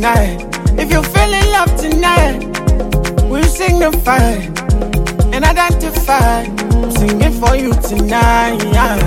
tonight. If you feel in love tonight, we'll signify and identify. I'm singing for you tonight.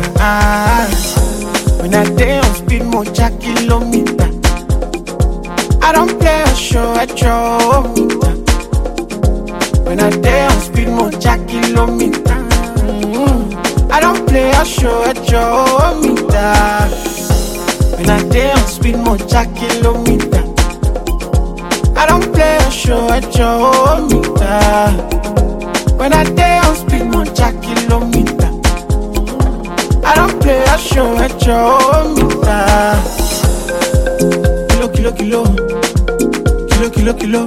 When I day on speed, moja kilometer. I don't play a show at your meter. When I day on speed, moja kilometer. I don't play a show at your meter. When I day on speed, moja kilometer. I don't play a show at your meter. When I day on speed, moja kilometer. I don't play a show at your meter. Kilo, kilo, kilo. Kilo, kilo, kilo.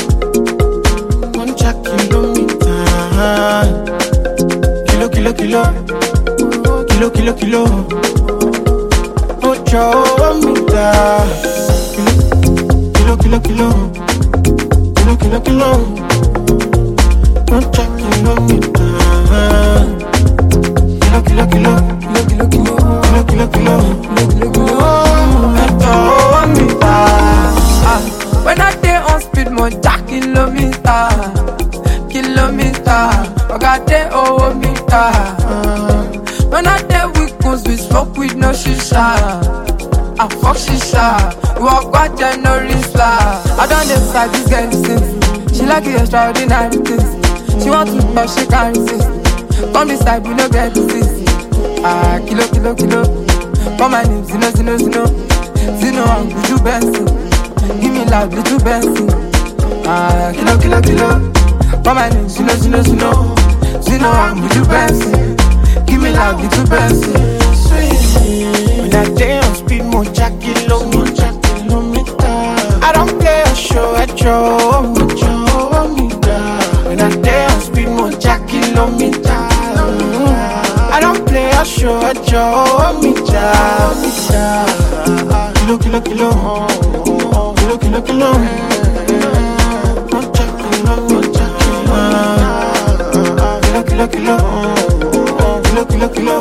Moja kilometer. Kilo, kilo, kilo. Kilo, kilo, kilo. Ocho meter. Kilo, kilo, kilo. Kilo, kilo, kilo. Ocho kilometer. Kilo, kilo, kilo. Kilo, kilo, kilo. Kilo, kilo, kilo. Kilo, kilo, kilo. Ocho meter. When I day on speed, more kilometer. Kilometer. I got day over meter. When I day with goons, we smoke with no shisha. I fuck shisha. We walk out January star. I don't decide this girl since. She like the extraordinary things. She wants to touch, she can't resist. Come beside, we no get disease. Kilo, kilo, kilo. Come my name, Zino, Zino, Zino. Zino, I'm Buju Benson. Give me love, little Benson. Kilo, kilo, kilo. Come my name, Zino, Zino, Zino. Zino, I'm Buju Benson. Give me love, little Benson. When I day on speed, moja kilometer. I don't play a show at your meter. When I day on speed, moja kilometer. I don't play a show at your meter. Kilo, kilo, kilo. Kilo, kilo, kilo. Moja kilometer. Kilo, kilo, kilo. Kilo, kilo, kilo.